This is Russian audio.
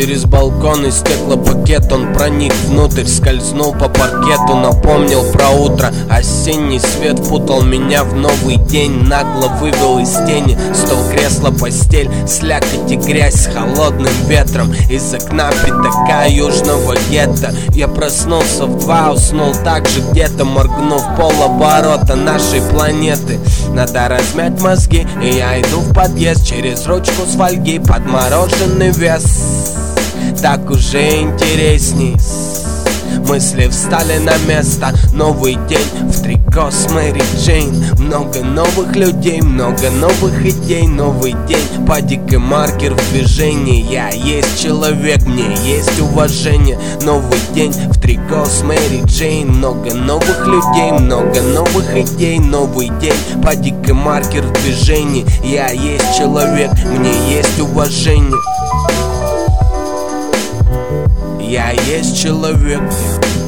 через балкон и стеклопакет. Он проник внутрь, скользнул по паркету, напомнил про утро. Осенний свет впутал меня в новый день, нагло вывел из тени. Стол, кресло, постель, слякоть и грязь с холодным ветром. Из окна пятака южного гетто. Я проснулся в 2, уснул так же где-то, моргнув полоборота нашей планеты. Надо размять мозги, и я иду в подъезд через ручку с фольги. Подмороженный вес так уже интересней. Мысли встали на место. Новый день в трико с Мэри Джейн. Много новых людей, много новых идей. Новый день, падик и маркер в движении. Я есть человек, мне есть уважение. Новый день в трико с Мэри Джейн. Много новых людей, много новых идей. Новый день, падик и маркер в движении. Я есть человек, мне есть уважение. Я есть человек.